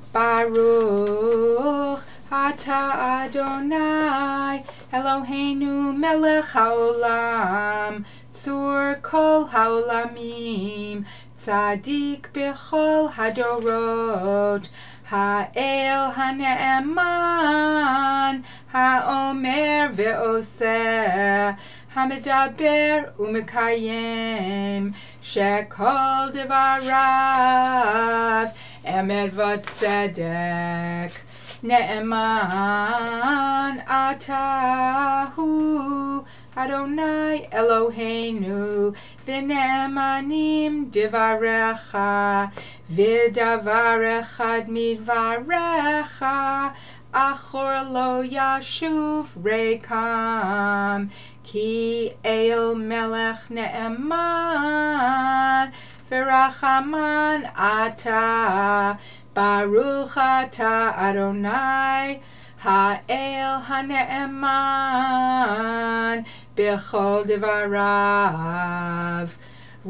Baruch Ata Adonai Eloheinu melech haolam tzur kol haolamim tzadik b'chol hadorot ha'el ha'ne'eman ha'omer ve'oseh ha'medaber u'mekayem shekol devarav emet v'tzedek Ne'eman atahu Adonai Eloheinu v'ne'emanim divarecha v'davar echad midvarecha achor lo yashuv rekam ki el melech ne'eman v'rachaman ata Baruch Ata Adonai Ha'el HaNe'eman B'chol Devarav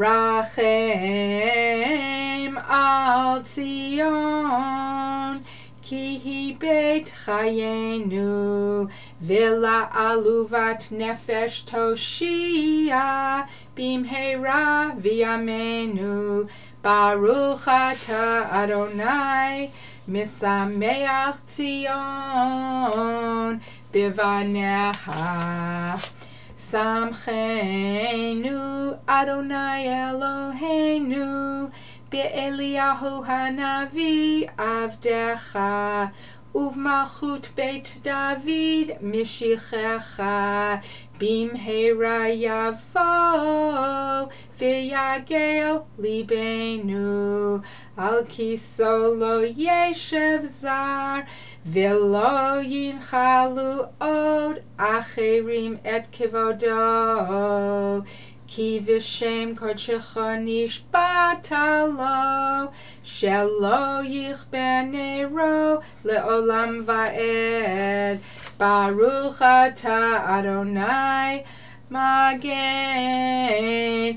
Rachem Al Tzion Ki Hi Beit Chayenu V'la Aluvat Nefesh Toshia Bimheira V'yamenu Baruch Ata Adonai Misameach Tzion Bivanecha Samchenu Adonai Eloheinu Be'eliyahu Hanavi Avdecha Uvmalchut Beit David Mishichecha Bimheira Yavo V'yagel Libenu Al Kiso Lo Yeshev Zar V'lo Yinchalu Od Acherim Et Kivodo Ki V'shem Kodshecho Nishbata Lo Shelo Yichben Nero Le'olam Va'ed Baruch Ata Adonai Magen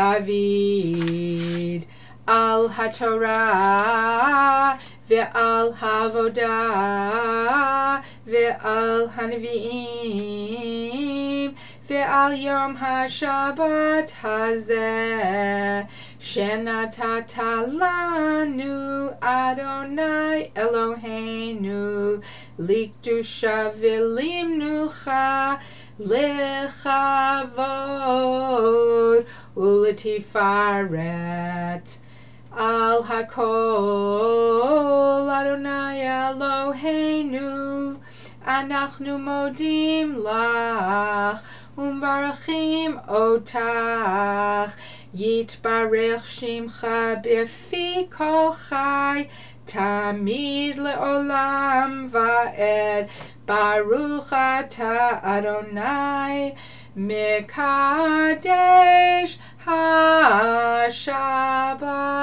David Al HaTorah Ve'al HaVodah Ve'al HaNevi'im Ve'al Yom HaShabbat Hazeh Shenatata lanu Adonai Eloheinu Likdusha V'limnucha Lechavod Uletifaret Al Hakol Adonai Eloheinu Anachnu modim lach Umbarachim otach Yitbarech Shimcha B'fi kol chai Tamid le'olam va'ed Baruch Ata Adonai Mekadesh HaShabbat